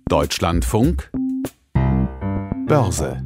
Deutschlandfunk Börse.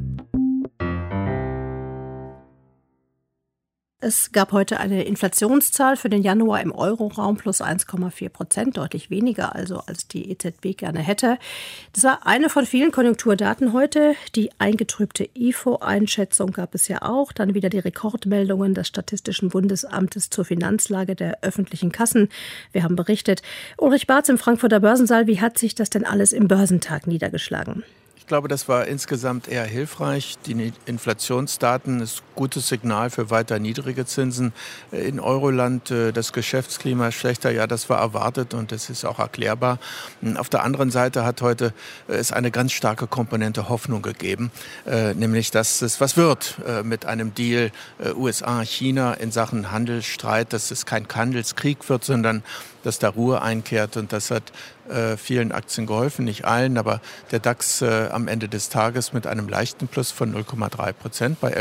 Es gab heute eine Inflationszahl für den Januar im Euroraum plus 1,4%, deutlich weniger also als die EZB gerne hätte. Das war eine von vielen Konjunkturdaten heute. Die eingetrübte IFO-Einschätzung gab es ja auch. Dann wieder die Rekordmeldungen des Statistischen Bundesamtes zur Finanzlage der öffentlichen Kassen. Wir haben berichtet. Ulrich Barz im Frankfurter Börsensaal. Wie hat sich das denn alles im Börsentag niedergeschlagen? Ich glaube, das war insgesamt eher hilfreich. Die Inflationsdaten ist ein gutes Signal für weiter niedrige Zinsen. In Euroland das Geschäftsklima schlechter, ja, das war erwartet und das ist auch erklärbar. Auf der anderen Seite hat heute es eine ganz starke Komponente Hoffnung gegeben, nämlich, dass es was wird mit einem Deal USA-China in Sachen Handelsstreit, dass es kein Handelskrieg wird, sondern dass da Ruhe einkehrt, und das hat vielen Aktien geholfen, nicht allen, aber der DAX am Ende des Tages mit einem leichten Plus von 0,3% bei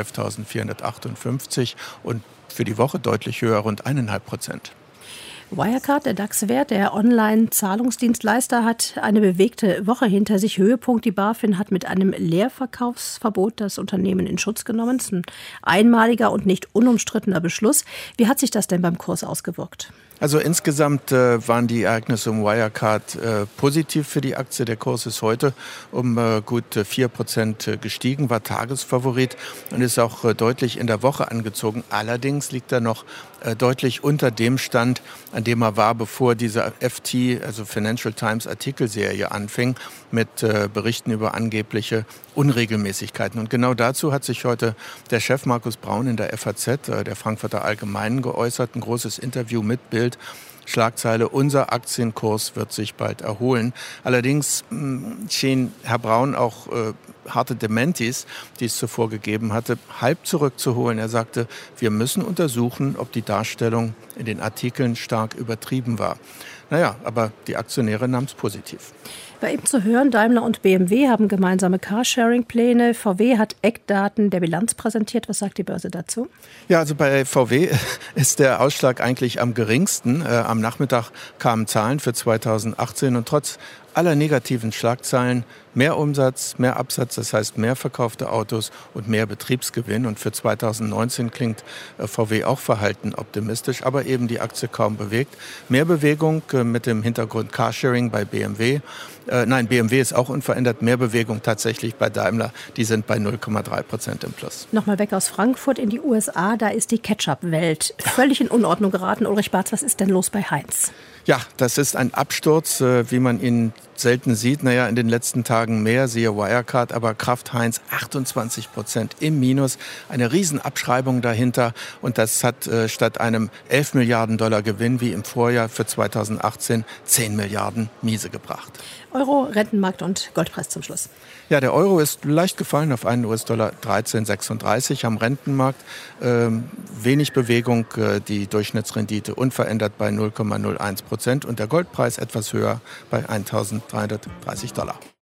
11.458 und für die Woche deutlich höher, rund 1,5%. Wirecard, der DAX-Wert, der Online-Zahlungsdienstleister, hat eine bewegte Woche hinter sich. Höhepunkt, die BaFin hat mit einem Leerverkaufsverbot das Unternehmen in Schutz genommen. Das ist ein einmaliger und nicht unumstrittener Beschluss. Wie hat sich das denn beim Kurs ausgewirkt? Also insgesamt waren die Ereignisse um Wirecard positiv für die Aktie. Der Kurs ist heute um gut 4% gestiegen, war Tagesfavorit und ist auch deutlich in der Woche angezogen. Allerdings liegt er noch deutlich unter dem Stand, an dem er war, bevor diese FT, also Financial Times Artikelserie anfing mit Berichten über angebliche Unregelmäßigkeiten. Und genau dazu hat sich heute der Chef Markus Braun in der FAZ, der Frankfurter Allgemeinen, geäußert. Ein großes Interview mit Bild. Schlagzeile: Unser Aktienkurs wird sich bald erholen. Allerdings schien Herr Braun auch harte Dementis, die es zuvor gegeben hatte, halb zurückzuholen. Er sagte, wir müssen untersuchen, ob die Darstellung in den Artikeln stark übertrieben war. Naja, aber die Aktionäre nahmen es positiv. Bei ihm zu hören, Daimler und BMW haben gemeinsame Carsharing-Pläne. VW hat Eckdaten der Bilanz präsentiert. Was sagt die Börse dazu? Ja, also bei VW ist der Ausschlag eigentlich am geringsten. Am Nachmittag kamen Zahlen für 2018 und trotz aller negativen Schlagzeilen mehr Umsatz, mehr Absatz, das heißt mehr verkaufte Autos und mehr Betriebsgewinn. Und für 2019 klingt VW auch verhalten optimistisch, aber eben die Aktie kaum bewegt. Mehr Bewegung mit dem Hintergrund Carsharing bei BMW. BMW ist auch unverändert. Mehr Bewegung tatsächlich bei Daimler. Die sind bei 0,3% im Plus. Nochmal weg aus Frankfurt in die USA. Da ist die Ketchup-Welt völlig in Unordnung geraten. Ulrich Barz, was ist denn los bei Heinz? Ja, das ist ein Absturz, wie man ihn selten sieht. Naja, in den letzten Tagen mehr, siehe Wirecard, aber Kraft Heinz 28% im Minus. Eine Riesenabschreibung dahinter, und das hat statt einem 11 Milliarden Dollar Gewinn wie im Vorjahr für 2018 10 Milliarden miese gebracht. Euro, Rentenmarkt und Goldpreis zum Schluss. Ja, der Euro ist leicht gefallen auf einen US-Dollar 13,36 am Rentenmarkt. Wenig Bewegung, die Durchschnittsrendite unverändert bei 0,01% und der Goldpreis etwas höher bei $1.330.